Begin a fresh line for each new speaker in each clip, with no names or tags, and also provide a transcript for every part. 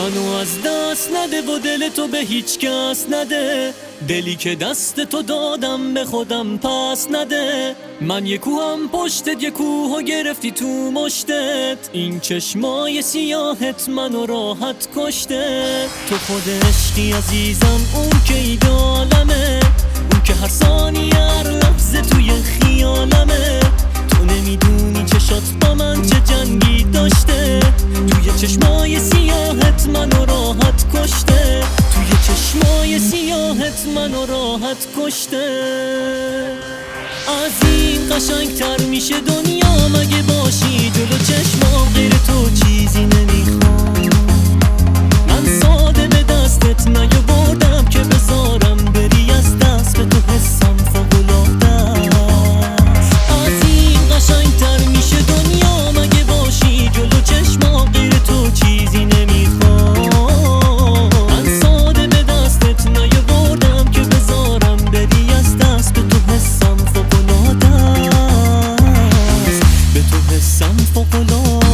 منو از دست نده و دل تو به هیچ کس نده، دلی که دست تو دادم به خودم پس نده. من یه کوهم پشتت، یه کوهو گرفتی تو مشتت، این چشمای سیاهت منو راحت کشته. تو خود عشقی عزیزم، اون که ایدالمه، اون که هر ثانیه هر لحظه توی خیالمه. تو نمیدونی چشات با من چه جنگی داشته، توی چشمای سیاهت منو راحت کشته، توی چشمای سیاهت منو راحت کشته. از این قشنگتر میشه دنیا مگه باشی جلو چشمام، غیر تو چیزی نمیخوام. من ساده به دستت نیاوردم که بذارم بری از دست، به تو حسم فوق‌العاده است. از این قشنگتر میشه دنیا مگه باشی جلو چشمام، غیر تو چیزی نمیخوام. من ساده به دستت نیاوردم که بذارم بری از دست، به تو حسم فوق‌العاده است، به تو حسم فوق‌العاده است.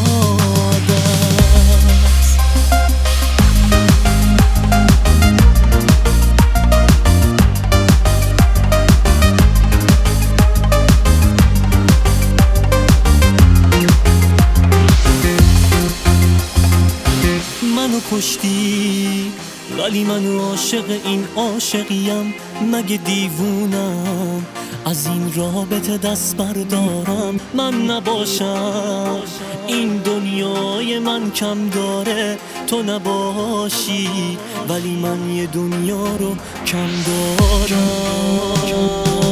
منو کشتی ولی من عاشق این عاشقیم، مگه دیوونم از این رابطه دست بردارم. من نباشم این دنیای من کم داره، تو نباشی ولی من یه دنیا رو کم دارم.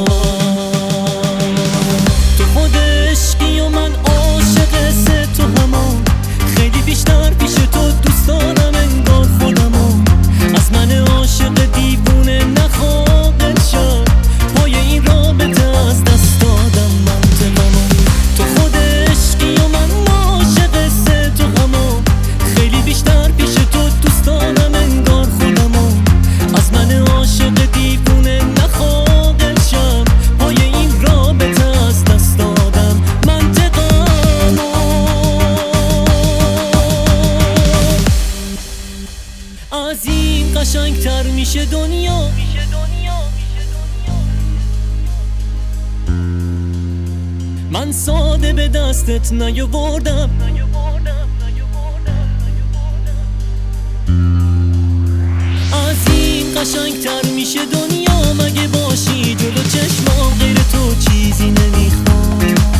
تو خود عشقی و من عاشق سه، تو همان خیلی بیشتر پیش تو دوست دارم انگار خودمو. از من عاشق دیوونه نخواهد شد، پای این رابطه از دست دادم من تمامو. تو خود عشقی و من عاشق سه، تو همان خیلی بیشتر پیش تو دوست دارم انگار خودمو. از من عاشق دیوونه نخواهد شد، پای این رابطه از دست دادم منطقمو. از این قشنگتر میشه دنیا، من ساده به دستت نیاوردم. از این قشنگتر میشه دنیا مگه باشی جلو چشمام، غیر تو چیزی نمیخوام.